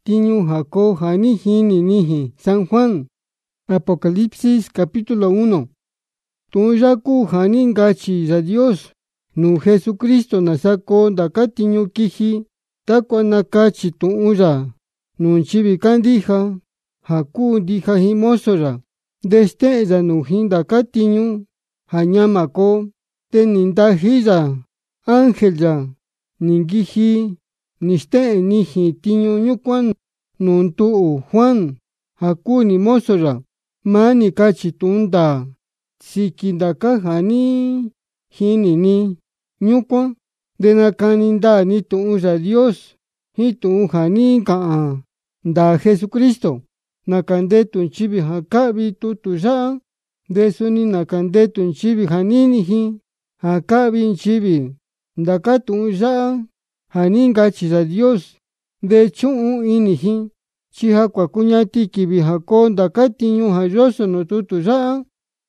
tiñu jako jani jini niji San Juan. Apocalipsis capítulo 1. Tu'un yaku jani ngachi Ya'á Dios nuu Jesucristo nasako ndaka tiñu kiji takua nakachi tu'un ya nuu nchivi kandija jaku ndija jin mozo ya nde'e ya nuu jin ndaka tiñu ja ñama ko. Te ni ndaji ya ángel ya ni nkiji ni ste'e niji tiñu ñukuan nuu ntu'u Juan jaku ni mozo ya. Mani kachi tu'un ndaa siki ndaka jani jini ni ñukuan, nde nakani ndaa ni tu'un Ya'á Dios jin tu'un jani ka'an ndaa Jesucristo. Nakandetu nchivi ja ka'vi tutu ya'a, nde suni nakandetu nchivi ja nini jin ja ka'vi nchivi ndaka tu'un ya'a jani ngachi Ya'á Dios, nde chu'un ini jin chi ja kuakuñati kivi ja koo ndaka tiñu ja yoso nuu tutu ya'a.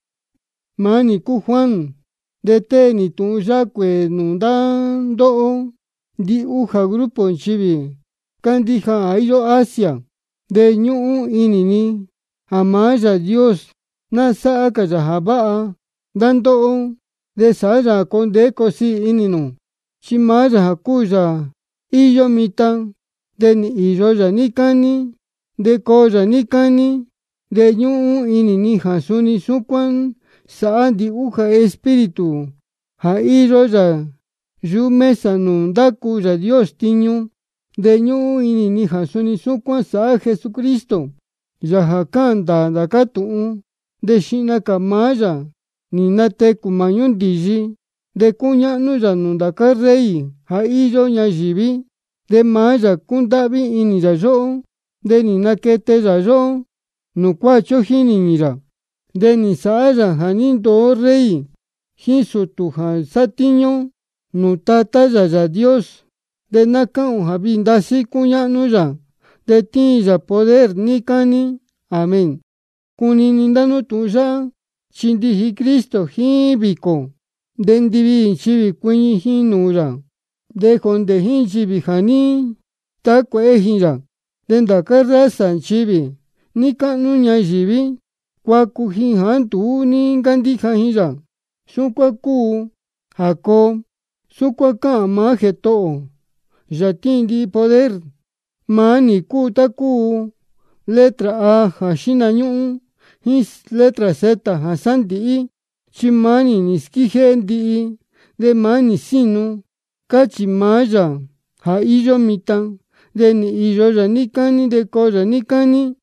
Mani ku Juan nde tee ni tu'un ya'a kue nuu nda ndo'o ndi uja grupo nchivi kandija ja iyo Asia, nde ñu'u ini ni ja maa Ya'á Dios na sa'a ka ya ja va'a nda ndo'o, nde sa'a ya ko ndee ko sii ini nu chi maa ya ja kuu ya iyo mita, nde ni iyo ya nikani, nde koo ya nikani. Nde ñu'u ini ni ja suni sukuan sa'a ndi uja espíritu ja iyo ya yu mesa nuu ndaku Ya'á Dios tiñu. Nde ñu'u ini ni ja suni sukuan sa'a Jesucristo, ya ja ka'an ndaa ndaka tu'un. Nde xi'na ka maa ya ni nateku mañu ndiyi, nde kuña'nu ya nuu ndaka rey ja iyo ñayivi, nde maa ya kunda'vi ini ya yo'o, nde ni nakete ya yo'o nuu kuachio jiniñi ya, nde ni sa'a ya ja ni ndoo rey jin sutu ja satiñu nuu tata ya Ya'á Dios. Nde na ka'un ja vii ndasi kuña'nu ya, nde tiin ya poder nikani. Amén. Kunini ndanu tu'un ya'a chi ndiji Cristo jin viko, nde ndivi nchivi kuiñi jin nuu ya, nde jonde jin nchivi ja ni takue'e jin ya, nde ndaka raza nchivi ni ka'nu ñayivi kuaku jin ja ntuu ni nkandija jin ya. Sukuan kuu ja koo, sukuan ka'an maa Jito'o ya tiin ndi'i poder. Maa ni kuu ta kuu letra A ja xinañu'u jin letra Z ja sandi'i, chi mani ni skije ndi'i, nde mani sinu kachi maa ya ja iyo mita, nde ni iyo ya nikani, nde koo ya nikani.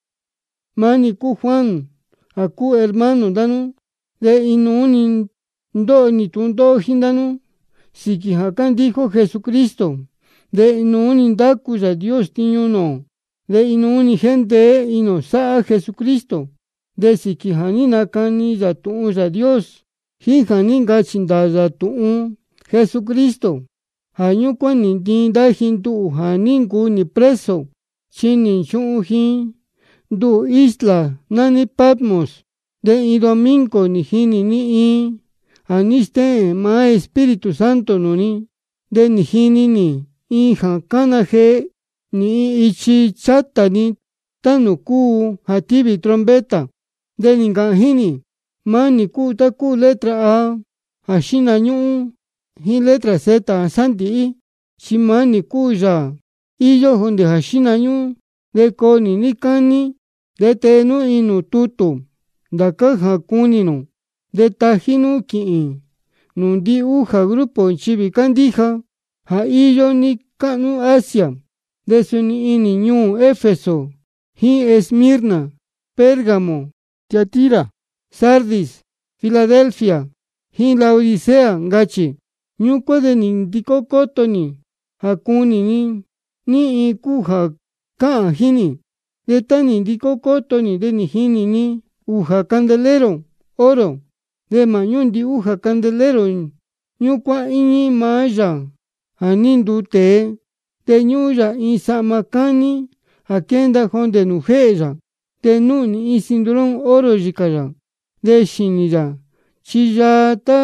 Mani ku Juan ja ku hermano ndanu, nde inuuni ndo'o ni tu'un ndo'o jin ndanu siki ja kandijo Jesucristo, nde inuuni ndaku Ya'á Dios tiñu nuo, nde inuuni jendee ino sa'a Jesucristo, nde siki ja ni nakani ya tu'un Ya'á Dios jin ja ni ngachi ndaa ya tu'un Jesucristo. Ja ñukuan ni ntiin ndaji ndu'u ja ni nkuu ni preso, chi ni nchu'un jin ndu'u isla nani Patmos. Nde in domingo ni jini ni in ja ni ste'e maa Espíritu Santo nuu ni, nde ni jini ni in ja kana jee ni in ichi chata ni tanu kuu ja tivi trompeta. Nde ni nka'an jini mani kuu ta kuu letra A ja xinañu'u jin letra Z ja sandi'i, chi mani kuu ya iyo jonde ja xinañu'u, nde koo ni nikani, nde tee nu in nuu tutu ndaka ja kuni nu, nde taji nu ki'in nuu ndi uja grupo nchivi kandija ja iyo ni ka'nu Asia, nde suni ini ñuu Éfeso jin Esmirna, Pérgamo, Tiatira, Sardis, Filadelfia jin Laodicea ngachi. Ñukuan nde ni ndiko koto ni ja kuni ni in kuu ja ka'an jini, nde ta ni ndiko koto ni nde ni jini ni uja candelero oro, nde mañu ndi uja candelero ñukuan iñi maa ya ja ni nduu tee, te ñu'u ya in sa'ma kani ja kenda jonde nuu je'e ya, te nu'ni in cinturón oro yika ya, nde xini ya chi yaa ta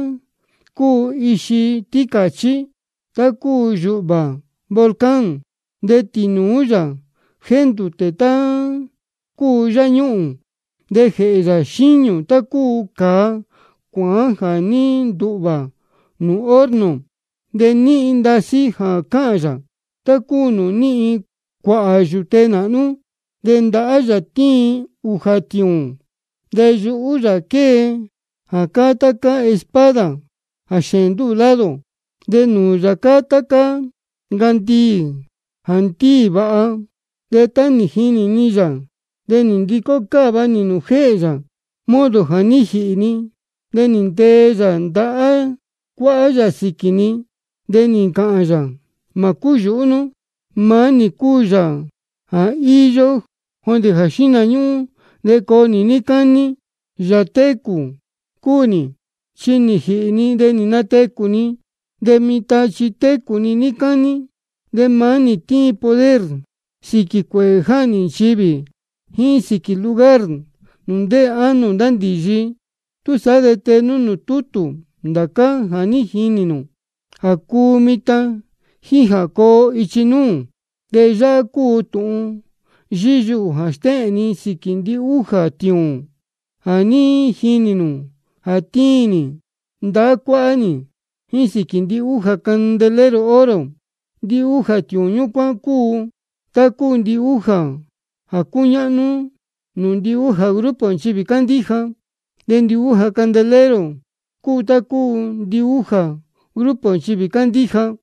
kuu ixi tikachi, ta kuu yu'va volcán, nde tinuu ya jendute ta kuu yañu'u ndeje ya xiñu ta kuu kaa kuaan ja ni ndu'va nu horno nde ni'i ndasi ja ka'an ya ta kuu nu ni'i kua'a yute na'nu nde nda'a ya tiin uja tiuun nde yu'u ya kee ja kaa taka espada ja xeen nduu lado nde nuu ya kaa taka nkandii ja ndíi va'a nde ta ni jini ni ya nde ni ndiko kava ni nuu je'e ya modo ja ni ji'i ni nde ni ndee ya nda'a kua'a ya siki ni nde ni ka'an ya ma kuyu'u nu maa ni kuu ya ja iyo jonde ja xina ñu'u nde koo ni nikani ya teku kuu ni chi ni ji'i ni nde ni nateku ni nde mita chi teku ni nikani nde maa ni tiin poder siki kuee ja'ni nchivi jin siki lugar nu ndee anu nda ndiyi tu sade tenu nu tutu ndaka ja ni jini nu ja kuu mita jin ja koo ichi nuu nde ya'a kuu tu'un yiyu'u ja ste'en ni siki ndi uja tiuun ja ni jini nu ja tiin ni nda'a kua'a ni jin siki ndi uja candelero oro ndi uja tiuun ñukuan kuu ta kuu ndi uja ja kuña'nu nu ndi uja grupo nchivi kandija nde ndi uja candelero kuu ta kuu ndi uja grupo nchivi kandija